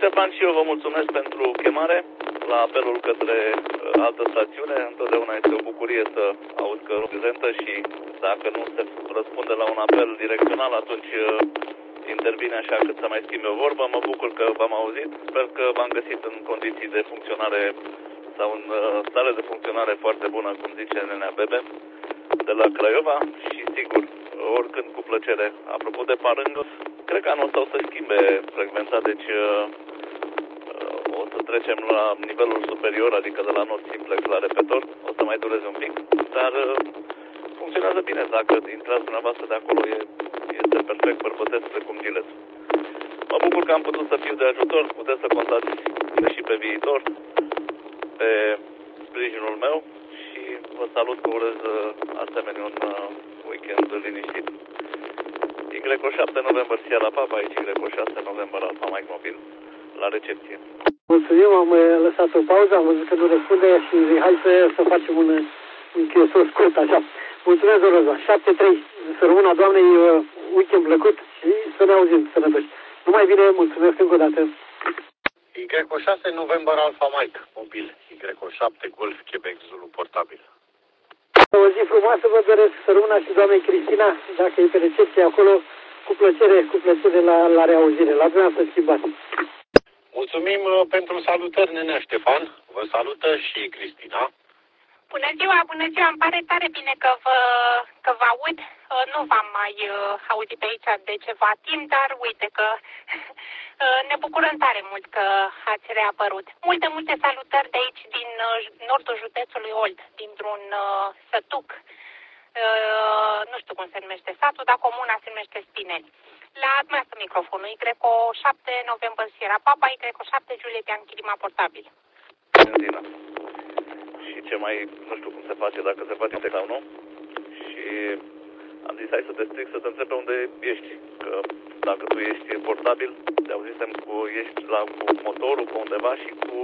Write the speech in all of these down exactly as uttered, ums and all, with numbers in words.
Ștefan, și eu vă mulțumesc pentru chemare la apelul către uh, altă stațiune. Întotdeauna este o bucurie să aud că reprezentă și dacă nu se răspunde la un apel direcțional, atunci uh, intervine așa cât să mai schimbe o vorbă. Mă bucur că v-am auzit. Sper că v-am găsit în condiții de funcționare sau în uh, stare de funcționare foarte bună, cum zice Nenea Bebe, de la Craiova și sigur, oricând cu plăcere. Apropo de Parâng, cred că anul ăsta o să schimbe frecvența, deci uh, o să trecem la nivelul superior, adică de la not simplex la repetor. O să mai dureze un pic, dar uh, funcționează bine. Dacă intrați dumneavoastră de acolo, e, este perfect bărbătesc precum gilet. Mă bucur că am putut să fiu de ajutor. Puteți să contați și pe viitor pe sprijinul meu și vă salut, că urez asemenea un weekend liniștit. Y șapte November Sierra Papa, aici Y șase November Alpha Mike Mobil, la recepție. Mulțumim, am lăsat o pauză, am văzut că nu răspunde și hai să, să facem un încheiosor scurt, așa. Mulțumesc, Doroza. șapte trei, să rămână Doamnei weekend plăcut și să ne auzim sănătoși. Numai bine, mulțumesc încă o dată. Y șase November Alpha Mike Mobil, Y șapte Golf Quebec Zulu portabil. O zi frumoasă vă doresc, să rămână și doamnei Cristina, dacă e pe recepție acolo, cu plăcere, cu plăcere la, la reauzire, la dumneavoastră schimbați. Mulțumim pentru salutări, Nenea Ștefan, vă salută și Cristina. Bună ziua, bună ziua, îmi pare tare bine că vă, că vă aud. Nu v-am mai auzit pe aici de ceva timp, dar uite că ne bucurăm tare mult că ați reapărut. Multe, multe salutări de aici, din nordul județului Olt, dintr-un sătuc. Nu știu cum se numește satul, dar comuna se numește Spineni. La dumneavoastră microfonul, Y șapte November Sierra Papa, Y șapte Juliet Yankee Lima portabil. Benzina. Și ce mai, nu știu cum se face, dacă se face sau nu. Și am zis, hai să te stric, să te întreb pe unde ești. Că dacă tu ești portabil, te auzisem cu, ești la, cu motorul pe undeva și cu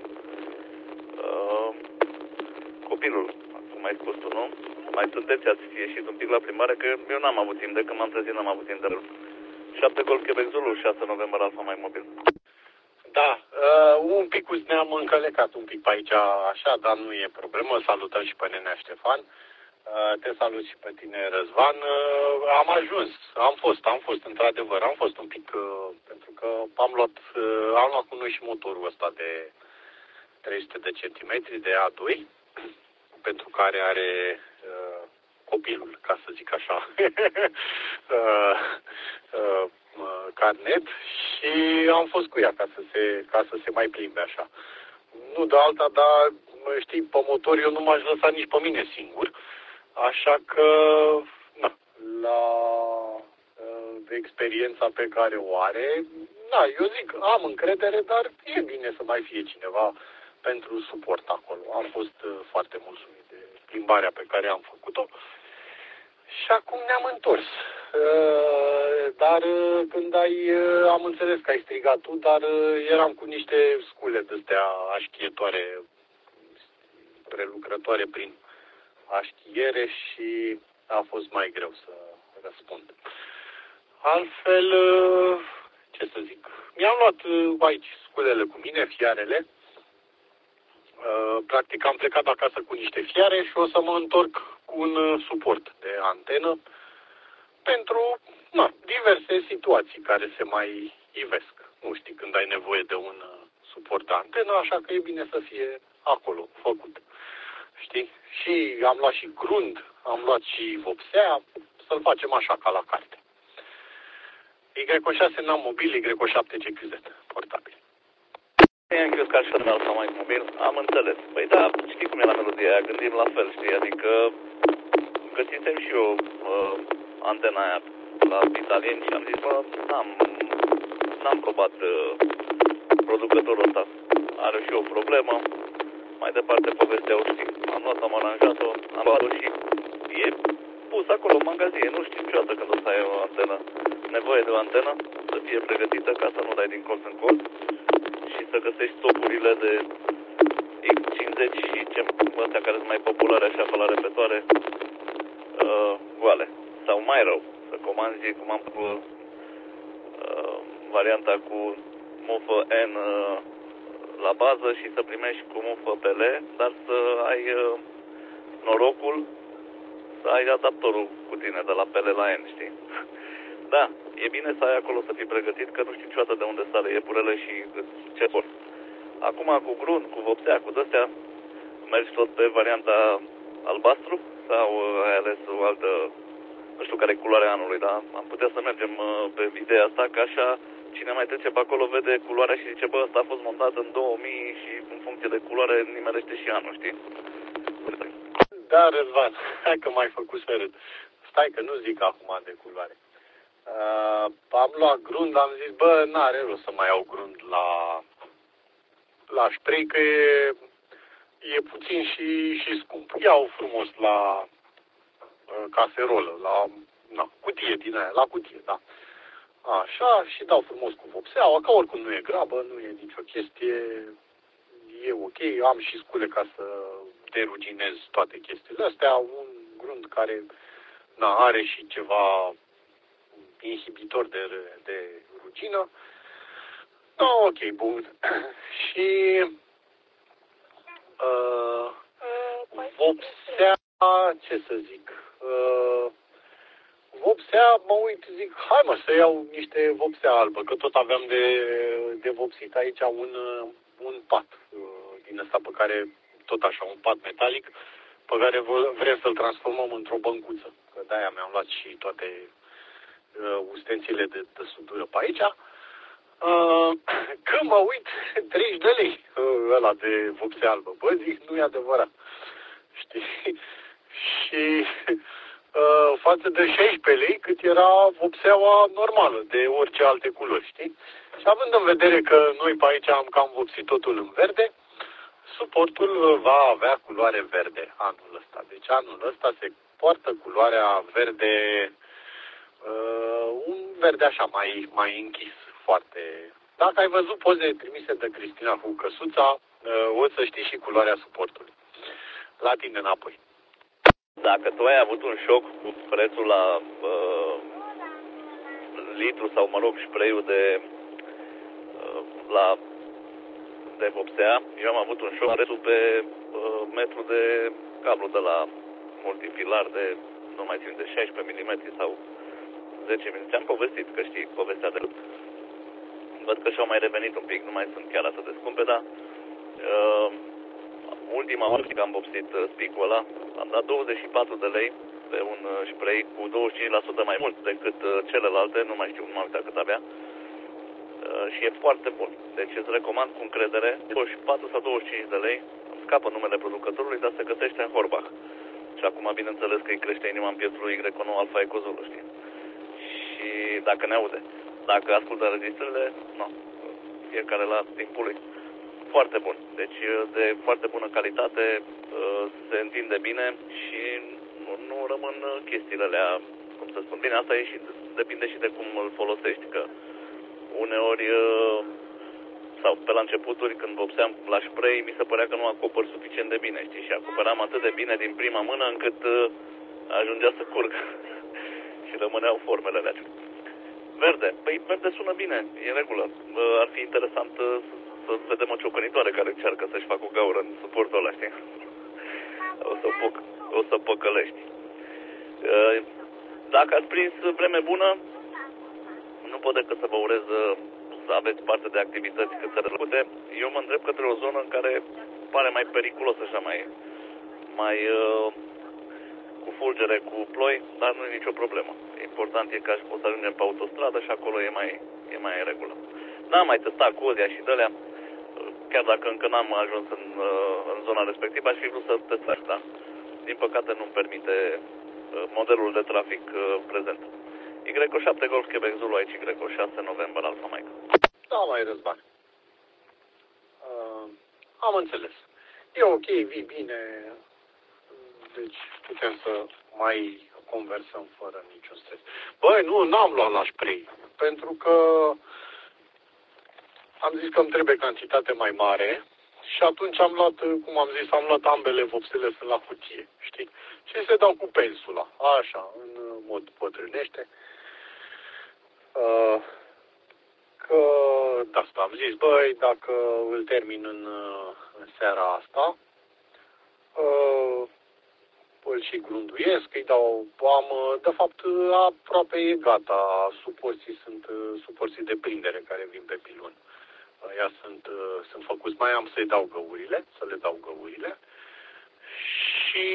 uh, copilul, cum ai spus tu, nu? Mai sunteți, ați ieșit un pic la plimbare, că eu n-am avut timp, de când m-am trezit n-am avut timp de rău. șapte Golf Quebec Zulu, șase November Alpha Mike Mobil. Da, uh, un pic ne-am încălecat un pic pe aici, așa, dar nu e problemă. Salutăm și pe Nenea Ștefan. Uh, te salut și pe tine, Răzvan. Uh, am ajuns, am fost, am fost, într-adevăr, am fost un pic, uh, pentru că am luat, uh, am luat cu noi și motorul ăsta de trei sute de centimetri de A doi, pentru care are uh, copilul, ca să zic așa, uh, uh, carnet, și am fost cu ea ca să se, ca să se mai plimbe așa. Nu de alta, dar știi, pe motor eu nu m-aș lăsa nici pe mine singur, așa că na, la uh, experiența pe care o are, da, eu zic, am încredere, dar e bine să mai fie cineva pentru suport acolo. Am fost uh, foarte mulțumit de plimbarea pe care am făcut-o. Și acum ne-am întors. Uh, dar uh, când ai, uh, am înțeles că ai strigat tu, dar uh, eram cu niște scule de-astea așchietoare, prelucrătoare prin așchiere și a fost mai greu să răspund. Altfel, uh, ce să zic, mi-am luat uh, aici sculele cu mine, fiarele. Uh, practic am plecat acasă cu niște fiare și o să mă întorc cu un uh, suport de antenă pentru na, diverse situații care se mai ivesc. Nu știi, când ai nevoie de un uh, suport de antenă, așa că e bine să fie acolo, făcut. Știi? Și am luat și grund, am luat și vopsea, să-l facem așa ca la carte. Y șase n-am mobil, Y șapte G Q Z, portabil. Yankee Oscar șase Alpha Mike Mobil, am înțeles. Păi da, știi cum e la melodia aia, gândim la fel, știi, adică găsisem și eu uh, antena aia la italieni și am zis, bă, n-am, n-am probat uh, producătorul ăsta, are și o problemă, mai departe povestea o știi, am luat, am aranjat-o, am luat-o și e pus acolo în magazie, nu știu niciodată când o să ai o antenă, nevoie de o antenă, să fie pregătită ca să nu dai din colț în colț și să găsești topurile de X cincizeci și ce, astea care sunt mai populare așa pe la repetoare, uh, goale. Sau mai rău, să comanzi cum am cu uh, varianta cu mufă N la bază și să primești cu mufă P L, dar să ai norocul să ai adaptorul cu tine de la P L la N, știi? Da, e bine să ai acolo să fii pregătit, că nu știi niciodată de unde sare iepurele și ce vor. Acum cu grunt, cu vopsea, cu d-astea, mergi tot pe varianta albastru sau ai ales o altă, nu știu care e culoarea anului, dar am putea să mergem pe ideea asta, că așa cine mai trece pe acolo vede culoarea și zice, bă, ăsta a fost montat în două mii și în funcție de culoare nimerește și anul, știi? Da, Răzvan, hai că m-ai făcut să râd. Stai că nu zic acum de culoare. Uh, am luat grund, am zis, bă, n-are rost să mai iau grund la, la spray, că e, e puțin și, și scump. Iau frumos la uh, caserolă, la na, cutie din aia, la cutie, da. Așa, și dau frumos cu vopseaua, că oricum nu e grabă, nu e nicio chestie, e ok. Am și scule ca să deruginez toate chestiile astea, un grund care na, are și ceva inhibitor de, de rugină. Da, ok, bun. Și uh, vopsea, ce să zic, uh, vopsea, mă uit, zic, hai mă să iau niște vopsea albă, că tot aveam de, de vopsit aici un, un pat uh, din ăsta pe care, tot așa, un pat metalic, pe care vrem să-l transformăm într-o băncuță. Că de-aia mi-am luat și toate uh, ustențile de, de sudură pe aici. Uh, când mă uit, treizeci de lei uh, ăla de vopsea albă. Bă, zic, nu e adevărat. Știi? Și uh, față de șaisprezece lei, cât era vopseaua normală, de orice alte culori, știi? Și având în vedere că noi pe aici am cam vopsit totul în verde, suportul va avea culoare verde anul ăsta. Deci anul ăsta se poartă culoarea verde, uh, un verde așa mai, mai închis, foarte. Dacă ai văzut poze trimise de Cristina cu căsuța, uh, o să știi și culoarea suportului. La tine înapoi. Dacă tu ai avut un șoc cu prețul la uh, litru sau, mă rog, spray-ul de uh, la de vopsea, eu am avut un șoc prețul pe uh, metru de cablu de la multifilar de, nu mai țin, de șaisprezece milimetri sau zece milimetri. Ți-am povestit, că știi povestea de văd că și-au mai revenit un pic, nu mai sunt chiar atât de scumpe, dar uh, ultima oară când am vopsit uh, spicul ăla, am dat douăzeci și patru de lei pe un uh, spray cu douăzeci și cinci la sută mai mult decât uh, celelalte, nu mai știu, nu m-am uitat cât avea. Uh, și e foarte bun. Deci îți recomand cu încredere, douăzeci și patru sau douăzeci și cinci de lei, îmi scapă numele producătorului, dar se găsește în Horbach. Și acum, bineînțeles că îi crește inima în pieptul lui Y unu Alfa Ecozulu, știi? Și dacă ne aude, dacă ascultă înregistrările, nu, fiecare la timpul lui. Foarte bun. Deci de foarte bună calitate, se întinde bine și nu, nu rămân chestiile alea, cum să spun. Bine, asta e și, depinde și de cum îl folosești, că uneori, sau pe la începuturi, când vopseam la spray, mi se părea că nu acopăr suficient de bine, știi? Și acoperam atât de bine din prima mână încât ajungea să curgă și rămâneau formele alea. Verde. Păi verde sună bine, e în regulă. Ar fi interesant să, să vedem o ciocănitoare care încearcă să-și facă o gaură în suportul ăla, știi? O să, poc, o să păcălești. Dacă ați prins vreme bună, nu pot decât să vă urez să aveți parte de activități cât se răspute. Eu mă îndrept către o zonă în care pare mai periculos, așa, mai, mai uh, cu fulgere, cu ploi, dar nu e nicio problemă. Important e că o să ajungem pe autostradă și acolo e mai, e mai în regulă. N-am mai testat Cozia și de-alea, chiar dacă încă n-am ajuns în, în zona respectivă, aș fi vrut să testez, da? Din păcate nu-mi permite modelul de trafic prezent. Y șapte Golf Quebec Zulu aici, Y șase November Alfa Mike. Da, mai Răzvan. Uh, am înțeles. E ok, vii bine. Deci putem să mai conversăm fără niciun stres. Băi, nu, n-am luat la spray. Pentru că am zis că îmi trebuie cantitate mai mare și atunci am luat, cum am zis, am luat ambele vopsele, sunt la cutie, știi? Și se dau cu pensula, așa, în mod bătrânește. Uh, că de asta am zis, băi, dacă îl termin în, în seara asta, îl și grunduiesc, îi dau, am, de fapt, aproape e gata, suporții sunt suporții de prindere care vin pe pilon. Ea sunt, sunt făcuți, mai am să-i dau găurile, să le dau găurile și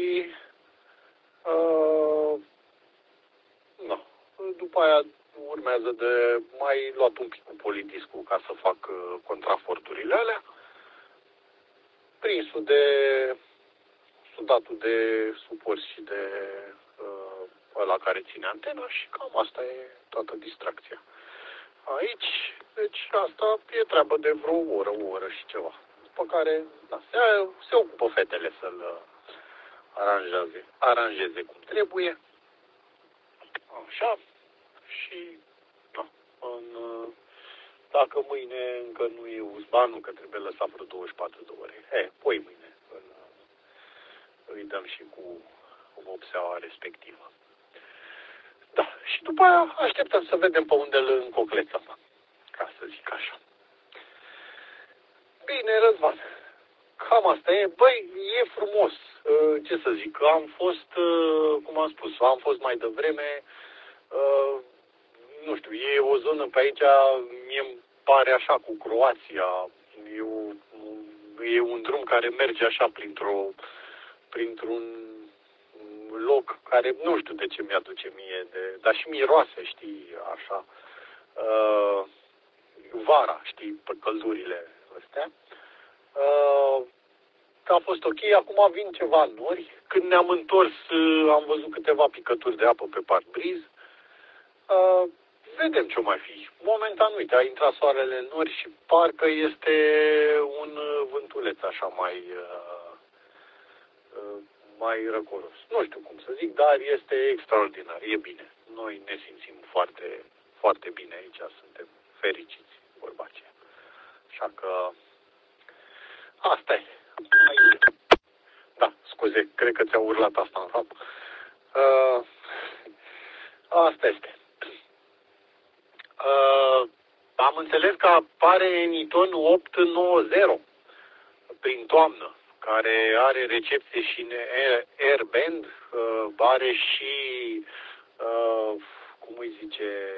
uh, no, după aia urmează de mai luat un pic cu politiscul ca să fac uh, contraforturile alea, prinsul de sudatul de suport și de uh, ăla care ține antena și cam asta e toată distracția. Aici, deci asta e treabă de vreo oră, o oră și ceva. După care da, se, se ocupă fetele să-l aranjeze, aranjeze cum trebuie. Așa. Și da, în, dacă mâine încă nu e uzbanul, că trebuie lăsat vreo douăzeci și patru de ore. E, poi mâine îl, îi dăm și cu vopseaua respectivă. Da, și după aia așteptăm să vedem pe unde îl încoclețăm, ca să zic așa. Bine, Răzvan, cam asta e. Băi, e frumos, ce să zic, am fost, cum am spus, am fost mai devreme, nu știu, e o zonă pe aici, mie-mi pare așa cu Croația, e, o, e un drum care merge așa printr-o, printr-un loc care nu știu de ce mi-aduce mie, de, dar și miroase, știi, așa, uh, vara, știi, pe căldurile astea. Uh, a fost ok, acum vin ceva nori. Când ne-am întors, uh, am văzut câteva picături de apă pe parbriz. Uh, vedem ce mai fi. Momentan, uite, a intrat soarele în nori și parcă este un vântuleț așa mai... Uh, uh, mai răcoros. Nu știu cum să zic, dar este extraordinar, e bine. Noi ne simțim foarte, foarte bine aici, suntem fericiți, vorba aceea. Așa că asta e. Da, scuze, cred că ți-a urlat asta în fapt. Uh, asta este. Uh, am înțeles că apare Eniton opt nouăzeci prin toamnă, care are recepție și în Airband, uh, are și, uh, cum îi zice,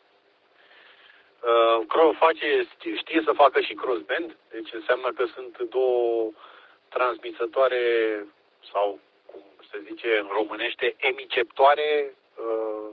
uh, face, știe să facă și crossband, deci înseamnă că sunt două transmisătoare, sau cum se zice în românește, emiceptoare uh,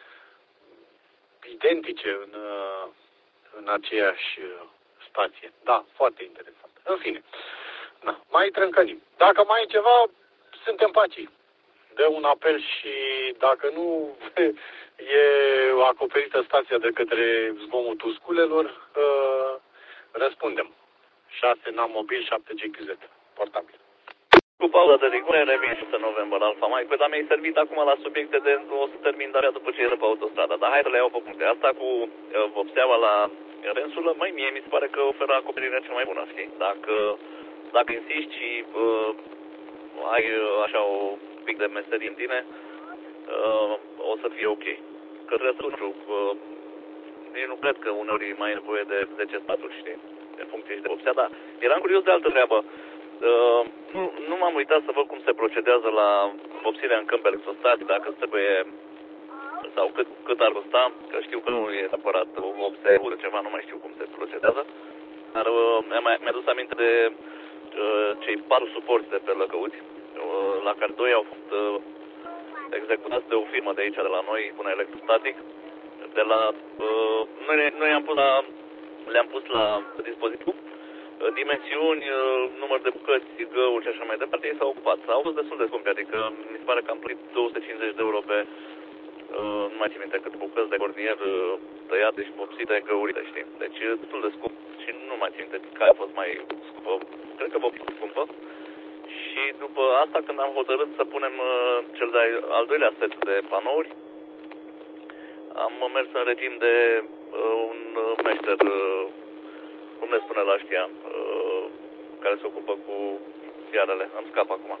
identice în, uh, în aceeași stație. Da, foarte interesant. În fine. Na, mai trâncănim. Dacă mai e ceva, suntem paci. Dă un apel și dacă nu e acoperită stația de către zgomotul sculelor, uh, răspundem. șase N A M mobil, șapte G Q Z. Portabil. Cu pauza de rigune, revin șase noiembrie Alfa Mike, dar mi-ai servit acum la subiecte de o să termin darea după ce ieri pe autostrada. Dar hai să le iau pe puncte. Asta cu uh, vopseaua la rensulă, măi, mie mi se pare că oferă acoperirea cea mai bună, știi? Dacă Dacă insisti și uh, ai uh, așa o pic de meserie în tine, uh, o să fie ok. Că restul, nu știu, uh, nici nu cred că uneori mai e nevoie de zece sfaturi, știi, în funcție și de vopsea, dar eram curios de altă treabă. Uh, nu, nu m-am uitat să văd cum se procedează la vopsirea în câmp electrostat, dacă trebuie sau cât, cât ar costa, că știu că nu e neapărat o vopsea ceva, nu mai știu cum se procedează, dar uh, mi-a dus aminte de cei patru suporți de pe lăcăuți, la care doi au fost executați de o firmă de aici, de la noi, un electrostatic. De la, noi, noi am pus la, le-am pus la dispozitiv dimensiuni, număr de bucăți, găuri și așa mai departe, ei s-au ocupat. Au fost destul de scumpi, adică mi se pare că am plătit două sute cincizeci de euro pe, nu mai țin minte câte bucăți de cornier tăiate și vopsite, găurite, știi? Deci destul de scump și nu mai țin minte care a fost mai scumpă. Cred că vopsită scumpă. Și după asta, când am hotărât să punem cel de-al doilea set de panouri, am mers în regim de un meșter, cum ne spune la știa, care se ocupă cu fiarele. Îmi scap acum.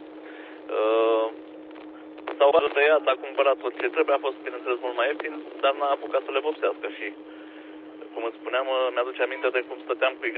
S-au tăiat, a cumpărat tot ce trebuie, a fost, bineînțeles, mult mai ieftin, dar n-a apucat să le vopsească și, cum îți spuneam, mi-aduce aminte de cum stăteam cu